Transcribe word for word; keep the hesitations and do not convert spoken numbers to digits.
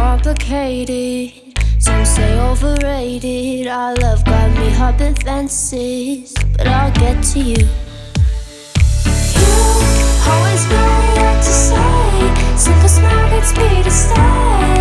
complicated. Some say overrated. Our love got me hopping fences, but I'll get to you. You always know what to say. Simple smile gets me to stay.